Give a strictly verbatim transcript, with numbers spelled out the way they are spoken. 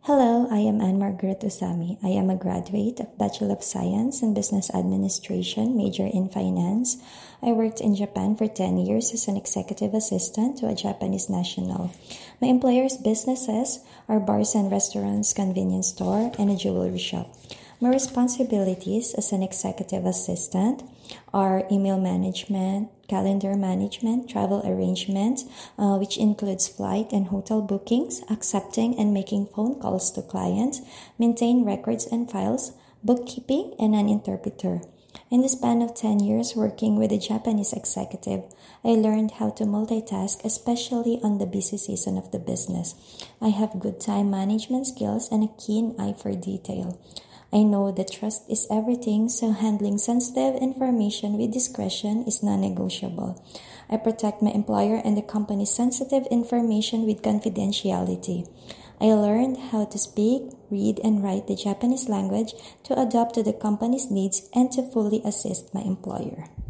Hello, I am Anne Margaret Usami. I am a graduate of Bachelor of Science in Business Administration, major in Finance. I worked in Japan for ten years as an executive assistant to a Japanese national. My employer's businesses are bars and restaurants, convenience store, and a jewelry shop. My responsibilities as an executive assistant are email management, calendar management, travel arrangements, uh, which includes flight and hotel bookings, accepting and making phone calls to clients, maintain records and files, bookkeeping, and an interpreter. In the span of ten years working with a Japanese executive, I learned how to multitask, especially on the busy season of the business. I have good time management skills and a keen eye for detail. I know that trust is everything, so handling sensitive information with discretion is non-negotiable. I protect my employer and the company's sensitive information with confidentiality. I learned how to speak, read, and write the Japanese language to adapt to the company's needs and to fully assist my employer.